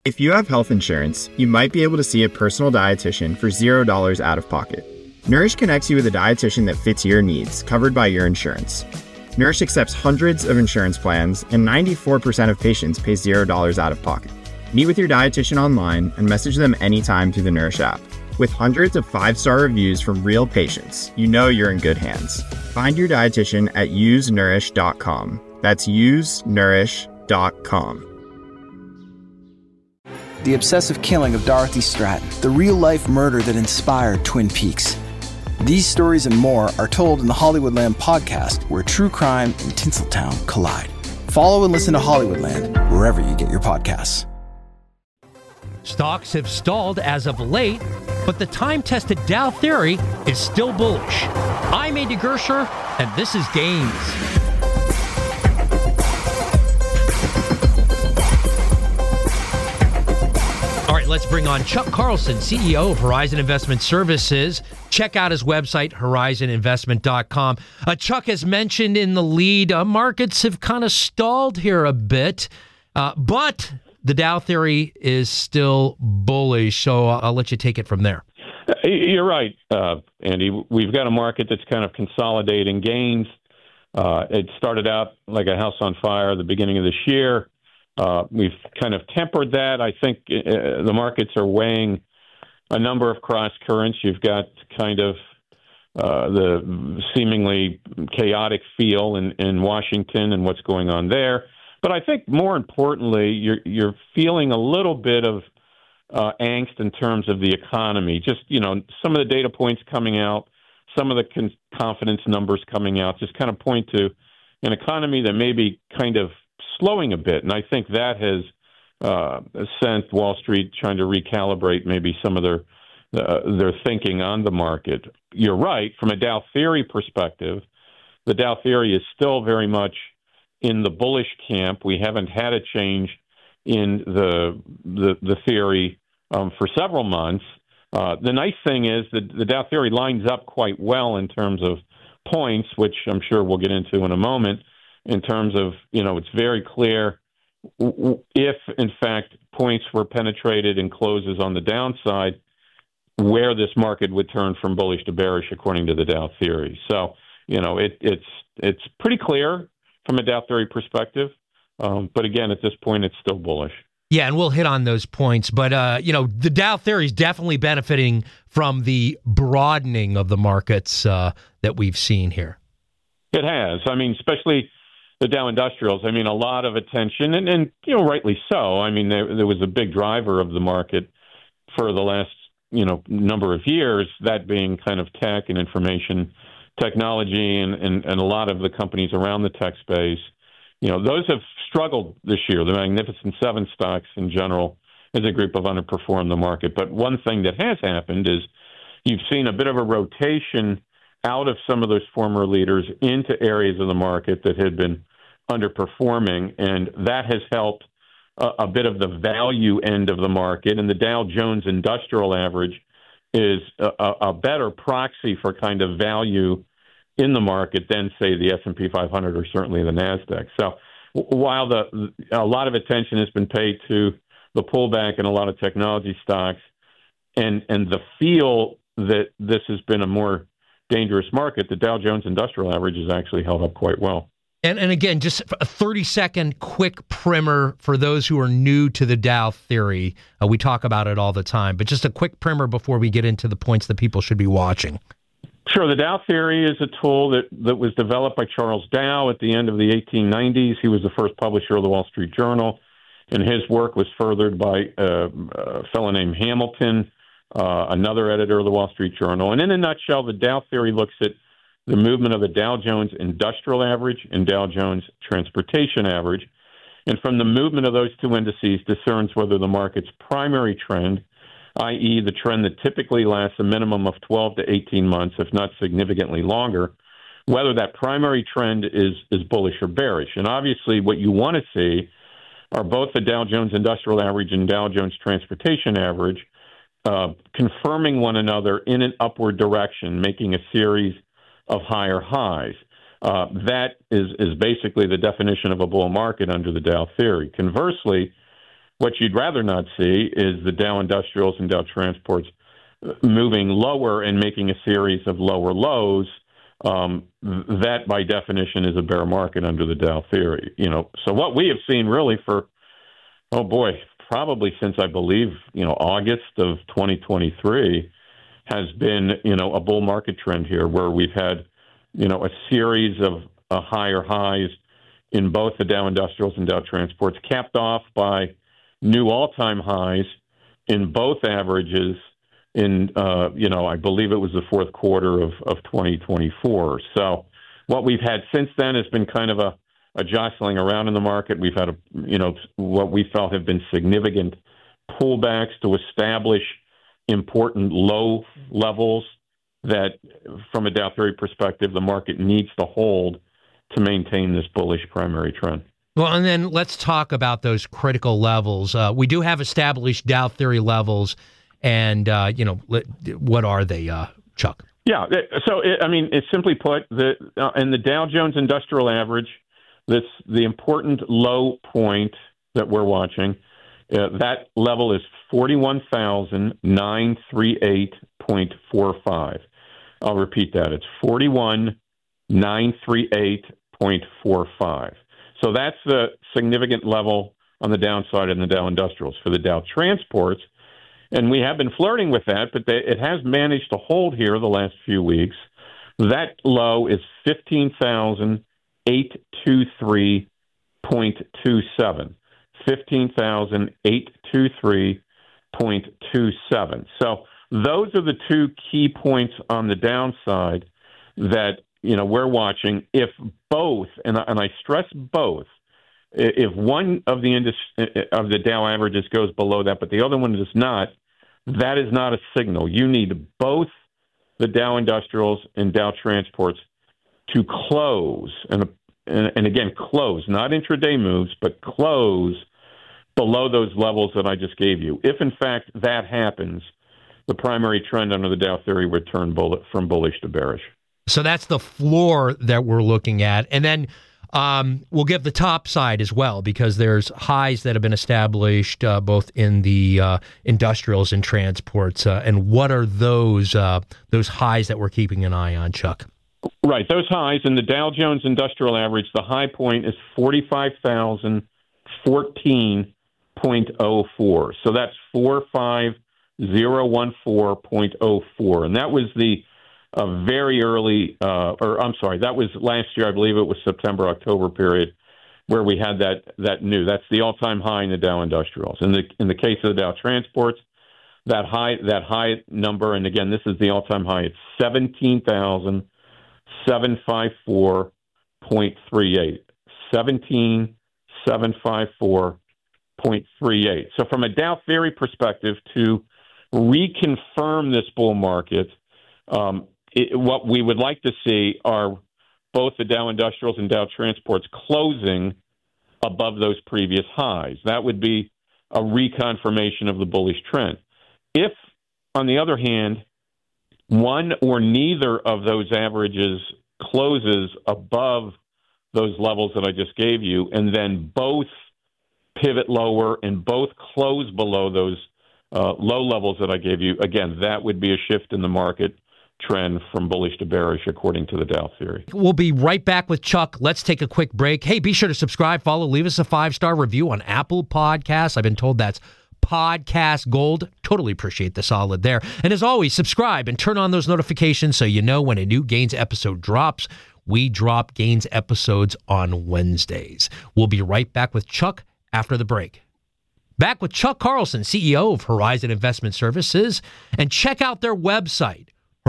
If you have health insurance, you might be able to see a personal dietitian for $0 out of pocket. Nourish connects you with a dietitian that fits your needs, covered by your insurance. Nourish accepts hundreds of insurance plans, and 94% of patients pay $0 out of pocket. Meet with your dietitian online and message them anytime through the Nourish app. With hundreds of 5-star reviews from real patients, you know you're in good hands. Find your dietitian at usenourish.com. That's usenourish.com. The obsessive killing of Dorothy Stratton, the real-life murder that inspired Twin Peaks. These stories and more are told in the Hollywoodland podcast, where true crime and Tinseltown collide. Follow and listen to Hollywoodland wherever you get your podcasts. Stocks have stalled as of late, but the time-tested Dow theory is still bullish. I'm Andy Gersher, and this is Gains. All right, let's bring on Chuck Carlson, CEO of Horizon Investment Services. Check out his website, horizoninvestment.com. Chuck has mentioned in the lead, markets have kind of stalled here a bit, but the Dow theory is still bullish, so I'll let you take it from there. You're right, Andy. We've got a market that's kind of consolidating gains. It started out like a house on fire at the beginning of this year. We've kind of tempered that. I think the markets are weighing a number of cross currents. You've got kind of the seemingly chaotic feel in Washington and what's going on there. But I think more importantly, you're feeling a little bit of angst in terms of the economy. Just, some of the data points coming out, some of the confidence numbers coming out just kind of point to an economy that may be kind of slowing a bit. And I think that has sent Wall Street trying to recalibrate maybe some of their thinking on the market. You're right. From a Dow theory perspective, the Dow theory is still very much in the bullish camp. We haven't had a change in the theory for several months. The nice thing is that the Dow theory lines up quite well in terms of points, which I'm sure we'll get into in a moment, in terms of, it's very clear if, in fact, points were penetrated and closes on the downside, where this market would turn from bullish to bearish according to the Dow theory. So, it's pretty clear from a Dow theory perspective. But again, at this point, it's still bullish. Yeah, and we'll hit on those points. But, the Dow theory is definitely benefiting from the broadening of the markets that we've seen here. It has. I mean, especially the Dow Industrials. I mean, a lot of attention, and rightly so. I mean, there was a big driver of the market for the last, number of years, that being kind of tech and information technology and a lot of the companies around the tech space. Those have struggled this year. The Magnificent Seven stocks in general as a group have underperformed the market. But one thing that has happened is you've seen a bit of a rotation out of some of those former leaders into areas of the market that had been underperforming, and that has helped a bit of the value end of the market. And the Dow Jones Industrial Average is a better proxy for kind of value in the market than, say, the S&P 500 or certainly the NASDAQ. So while a lot of attention has been paid to the pullback in a lot of technology stocks and the feel that this has been a more dangerous market, the Dow Jones Industrial Average has actually held up quite well. And again, just a 30-second quick primer for those who are new to the Dow theory. We talk about it all the time, but just a quick primer before we get into the points that people should be watching. Sure. The Dow theory is a tool that was developed by Charles Dow at the end of the 1890s. He was the first publisher of the Wall Street Journal, and his work was furthered by a fellow named Hamilton, another editor of the Wall Street Journal. And in a nutshell, the Dow theory looks at the movement of the Dow Jones Industrial Average and Dow Jones Transportation Average, and from the movement of those two indices discerns whether the market's primary trend, i.e. the trend that typically lasts a minimum of 12 to 18 months, if not significantly longer, whether that primary trend is bullish or bearish. And obviously what you want to see are both the Dow Jones Industrial Average and Dow Jones Transportation Average confirming one another in an upward direction, making a series of higher highs. That is basically the definition of a bull market under the Dow theory. Conversely, What you'd rather not see is the Dow Industrials and Dow Transports moving lower and making a series of lower lows. That, by definition, is a bear market under the Dow theory. So what we have seen really for, probably since I believe August of 2023 has been a bull market trend here, where we've had a series of higher highs in both the Dow Industrials and Dow Transports, capped off by new all-time highs in both averages in, I believe it was the fourth quarter of 2024. So what we've had since then has been kind of a jostling around in the market. We've had what we felt have been significant pullbacks to establish important low levels that, from a Dow theory perspective, the market needs to hold to maintain this bullish primary trend. Well, and then let's talk about those critical levels. We do have established Dow theory levels, and what are they, Chuck? Yeah, so it's simply put, in the Dow Jones Industrial Average, the important low point that we're watching, that level is 41,938.45. I'll repeat that. It's 41,938.45. So that's the significant level on the downside in the Dow Industrials. For the Dow Transports, and we have been flirting with that, but it has managed to hold here the last few weeks. That low is 15,823.27. 15,823.27. So those are the two key points on the downside that we're watching. If both, and I stress both, if one of the Dow averages goes below that, but the other one does not, that is not a signal. You need both the Dow Industrials and Dow Transports to close, and again, close, not intraday moves, but close below those levels that I just gave you. If, in fact, that happens, the primary trend under the Dow theory would turn from bullish to bearish. So that's the floor that we're looking at. And then we'll give the top side as well, because there's highs that have been established both in the industrials and transports. And what are those highs that we're keeping an eye on, Chuck? Right. Those highs in the Dow Jones Industrial Average, the high point is 45,014.04. So that's 45014.04. And that was the very early, that was last year, I believe it was September, October period, where we had that's the all-time high in the Dow Industrials. In the case of the Dow Transports, that high number, and again, this is the all-time high, it's 17,754.38. 17,754.38. So from a Dow theory perspective, to reconfirm this bull market, what we would like to see are both the Dow Industrials and Dow Transports closing above those previous highs. That would be a reconfirmation of the bullish trend. If, on the other hand, one or neither of those averages closes above those levels that I just gave you, and then both pivot lower and both close below those low levels that I gave you, again, that would be a shift in the market trend from bullish to bearish, according to the Dow theory. We'll be right back with Chuck. Let's take a quick break. Hey, be sure to subscribe, follow, leave us a 5-star review on Apple Podcasts. I've been told that's podcast gold. Totally appreciate the solid there. And as always, subscribe and turn on those notifications so you know when a new Gains episode drops. We drop Gains episodes on Wednesdays. We'll be right back with Chuck after the break. Back with Chuck Carlson, CEO of Horizon Investment Services, and check out their website,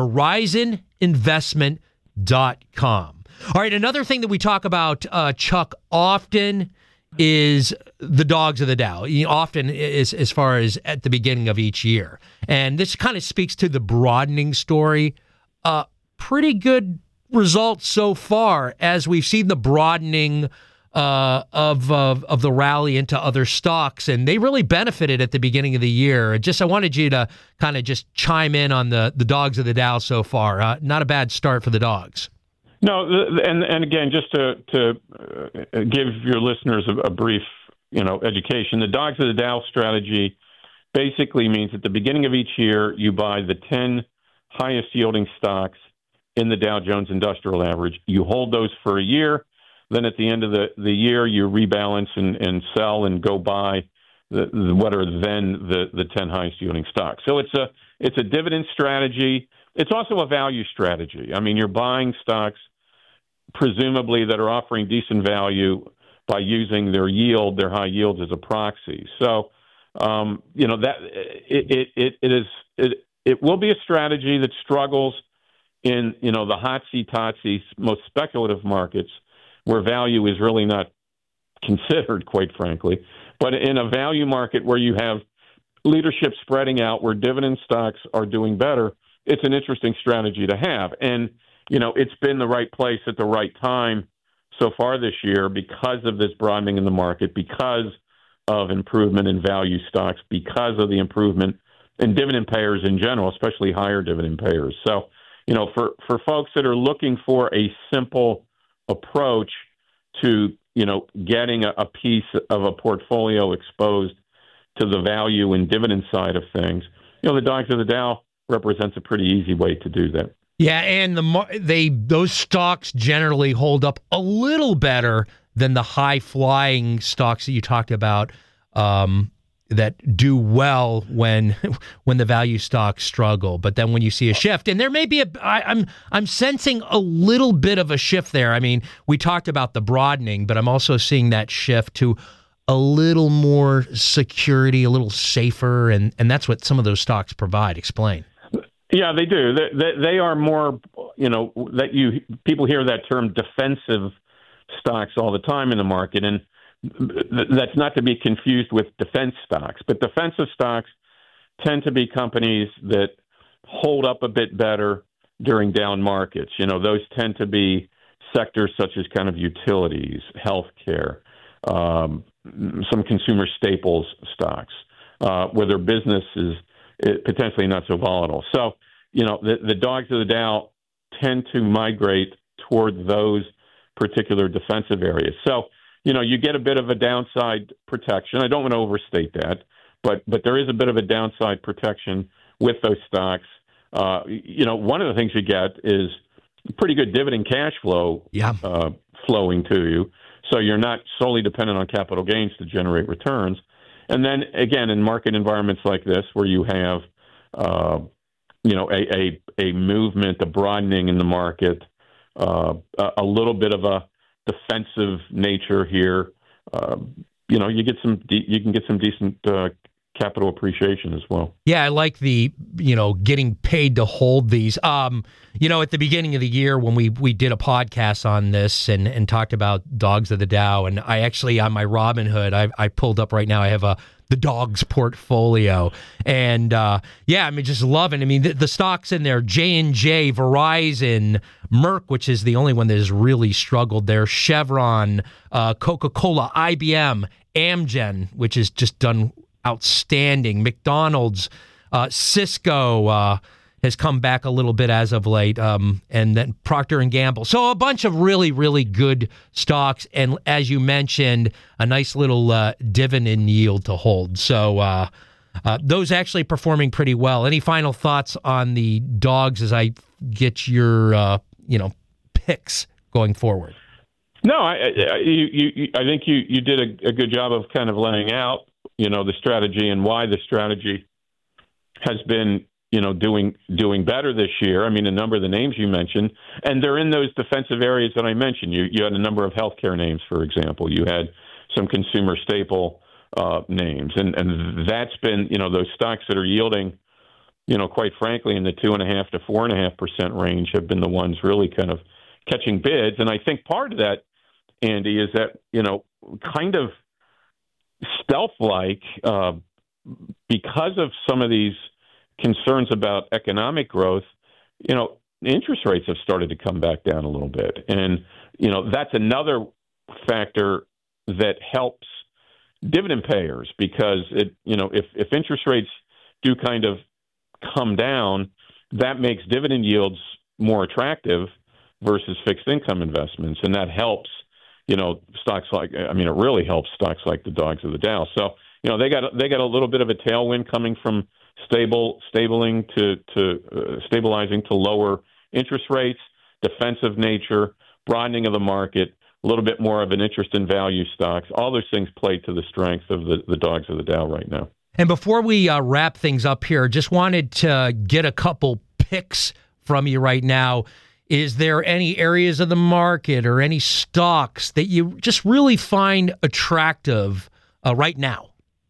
horizoninvestment.com. All right, another thing that we talk about, Chuck, often is the dogs of the Dow, often is as far as at the beginning of each year. And this kind of speaks to the broadening story. Pretty good results so far as we've seen the broadening of the rally into other stocks, and they really benefited at the beginning of the year. I wanted you to kind of just chime in on the dogs of the Dow so far. Not a bad start for the dogs. No, and again, just to give your listeners a brief education. The Dogs of the Dow strategy basically means at the beginning of each year, you buy the 10 highest yielding stocks in the Dow Jones Industrial Average. You hold those for a year. Then at the end of the year, you rebalance and sell and go buy what are then the 10 highest yielding stocks. So it's a dividend strategy. It's also a value strategy. I mean, you're buying stocks presumably that are offering decent value by using their high yields as a proxy. So, that it will be a strategy that struggles in, the hotsy-totsy, most speculative markets where value is really not considered, quite frankly. But in a value market where you have leadership spreading out, where dividend stocks are doing better, it's an interesting strategy to have. And, it's been the right place at the right time so far this year because of this broadening in the market, because of improvement in value stocks, because of the improvement in dividend payers in general, especially higher dividend payers. So, for folks that are looking for a simple approach to, getting a piece of a portfolio exposed to the value and dividend side of things, the Dogs of the Dow represents a pretty easy way to do that. Yeah, and those stocks generally hold up a little better than the high-flying stocks that you talked about that do well when the value stocks struggle. But then when you see a shift, and there may be I'm sensing a little bit of a shift there. I mean, we talked about the broadening, but I'm also seeing that shift to a little more security, a little safer, and that's what some of those stocks provide. Explain. Yeah, they do. They are more, people hear that term defensive stocks all the time in the market, and that's not to be confused with defense stocks. But defensive stocks tend to be companies that hold up a bit better during down markets. Those tend to be sectors such as kind of utilities, healthcare, some consumer staples stocks, where their business is potentially not so volatile. So, the Dogs of the Dow tend to migrate toward those particular defensive areas. So, you get a bit of a downside protection. I don't want to overstate that, but there is a bit of a downside protection with those stocks. One of the things you get is pretty good dividend cash flow flowing to you. So you're not solely dependent on capital gains to generate returns. And then, again, in market environments like this, where you have, a movement, a broadening in the market, a little bit of a defensive nature here, you can get some decent capital appreciation as well. Yeah, I like the, getting paid to hold these. At the beginning of the year when we did a podcast on this and talked about Dogs of the Dow, and I actually, on my Robinhood, I pulled up right now, I have the Dogs portfolio. And just loving, the stocks in there, J&J, Verizon, Merck, which is the only one that has really struggled there, Chevron, Coca-Cola, IBM, Amgen, which has just done outstanding. McDonald's, Cisco has come back a little bit as of late, and then Procter & Gamble. So a bunch of really, really good stocks, and as you mentioned, a nice little dividend yield to hold. So those actually performing pretty well. Any final thoughts on the Dogs as I get your picks going forward? No, I think you did a good job of kind of laying out the strategy and why the strategy has been, doing better this year. A number of the names you mentioned, and they're in those defensive areas that I mentioned. You had a number of healthcare names, for example. You had some consumer staple names, and that's been, those stocks that are yielding, quite frankly, in the 2.5% to 4.5% range have been the ones really kind of catching bids. And I think part of that, Andy, is that, kind of stealth-like, because of some of these concerns about economic growth, interest rates have started to come back down a little bit. And, that's another factor that helps dividend payers because if interest rates do kind of come down, that makes dividend yields more attractive versus fixed income investments. And that helps, stocks like, it really helps stocks like the dogs of the Dow. So, they got a little bit of a tailwind coming from stabilizing to lower interest rates, defensive nature, broadening of the market, a little bit more of an interest in value stocks. All those things play to the strength of the dogs of the Dow right now. And before we wrap things up here, just wanted to get a couple picks from you right now. Is there any areas of the market or any stocks that you just really find attractive right now?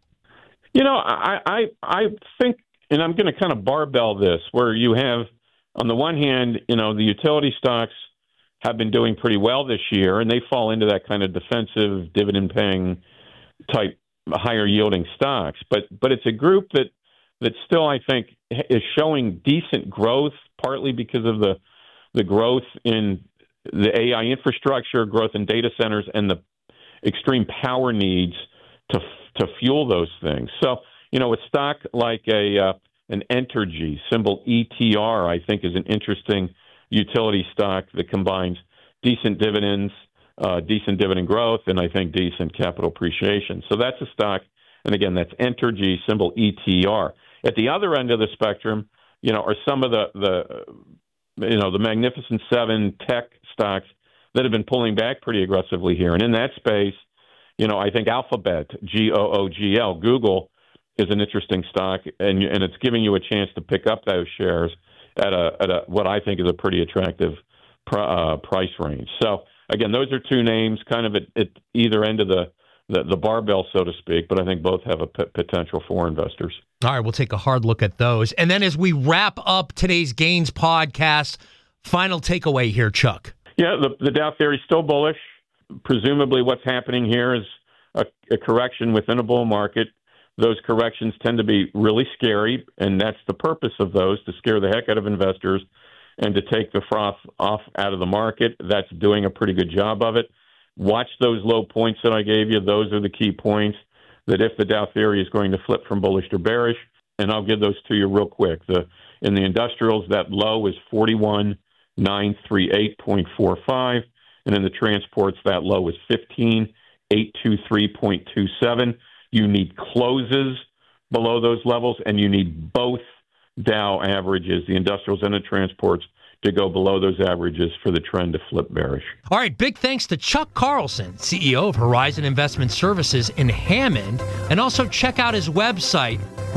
I think, and I'm going to kind of barbell this, where you have, on the one hand, the utility stocks have been doing pretty well this year, and they fall into that kind of defensive, dividend-paying type, higher yielding stocks. But it's a group that still, I think, is showing decent growth, partly because of the growth in the AI infrastructure, growth in data centers, and the extreme power needs to fuel those things. So, a stock like an Entergy, symbol ETR, I think is an interesting utility stock that combines decent dividends, decent dividend growth, and I think decent capital appreciation. So that's a stock, and again, that's Entergy, symbol ETR. At the other end of the spectrum, are some of the Magnificent Seven tech stocks that have been pulling back pretty aggressively here. And in that space, I think Alphabet, Googl, Google, is an interesting stock, and it's giving you a chance to pick up those shares at a what I think is a pretty attractive price range. So again, those are two names, kind of at either end of the barbell, so to speak. But I think both have a potential for investors. All right, we'll take a hard look at those, and then as we wrap up today's Gains podcast, final takeaway here, Chuck. Yeah, the Dow theory is still bullish. Presumably, what's happening here is a correction within a bull market. Those corrections tend to be really scary, and that's the purpose of those, to scare the heck out of investors and to take the froth off out of the market. That's doing a pretty good job of it. Watch those low points that I gave you. Those are the key points that if the Dow theory is going to flip from bullish to bearish, and I'll give those to you real quick. In the industrials, that low is 41,938.45, and in the transports, that low is 15,823.27. You need closes below those levels, and you need both Dow averages, the industrials and the transports, to go below those averages for the trend to flip bearish. All right, big thanks to Chuck Carlson, CEO of Horizon Investment Services in Hammond, and also check out his website,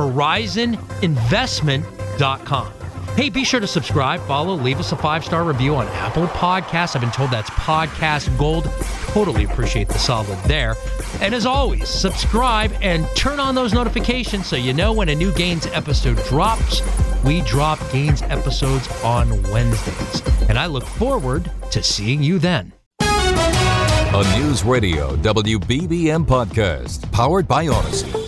horizoninvestment.com. Hey, be sure to subscribe, follow, leave us a 5-star review on Apple Podcasts. I've been told that's podcast gold. Totally appreciate the solid there. And as always, subscribe and turn on those notifications so you know when a new Gains episode drops. We drop Gains episodes on Wednesdays, and I look forward to seeing you then. A News Radio WBBM podcast powered by Odyssey.